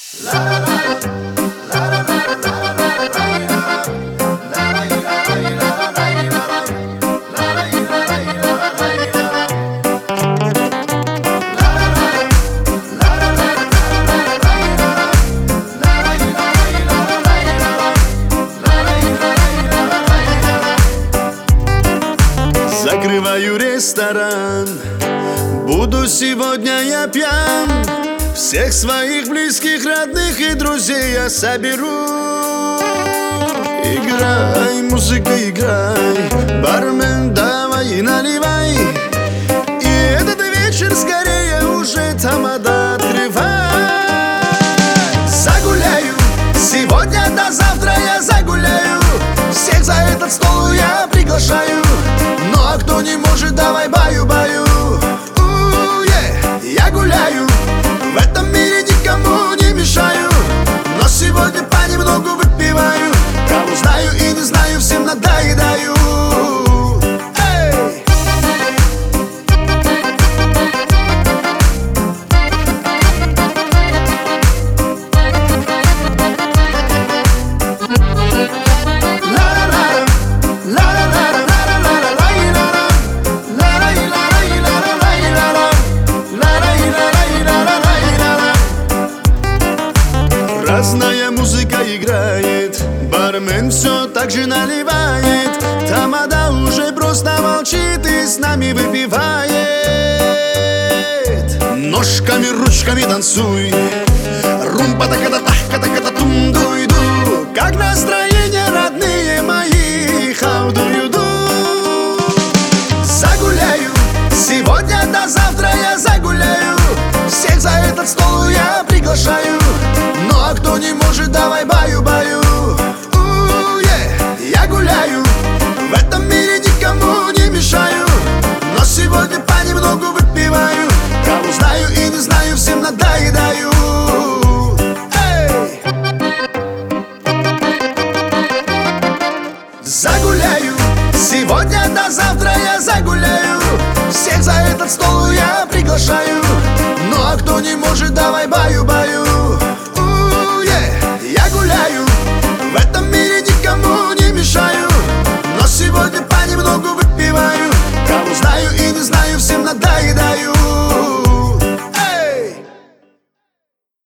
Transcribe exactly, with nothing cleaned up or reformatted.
Закрываю ресторан, буду сегодня я пьян. Всех своих близких, родных и друзей я соберу. Играй, музыка, играй, бармен, давай и наливай. И этот вечер скорее уже тамада открывай. Загуляю, сегодня до завтра я загуляю. Всех за этот стол я приглашаю. Ну а кто не может, давай баю-баю. Я гуляю, в этом мире никому не мешаю. Но сегодня понемногу выпиваю. Кого знаю и не знаю, всем надоедаю. Эй! Разная музыка играет, бармен все так же наливает. Тамада уже просто молчит и с нами выпивает. Ножками, ручками танцуй, румба-та-ка-та-та-ка-та-ка-та-тум-ду-иду. Как настроение, родные мои, how do you do? Загуляю, сегодня до завтра я загуляю. Всех за этот стол я приглашаю. Ну а кто не может, давай баю-баю. Я гуляю, в этом мире никому не мешаю. Но сегодня понемногу выпиваю. Кого знаю и не знаю, всем надоедаю. Эй! Загуляю, сегодня до завтра я загуляю. Всех за этот стол я приглашаю. Ну а кто не может, давай баю-баю.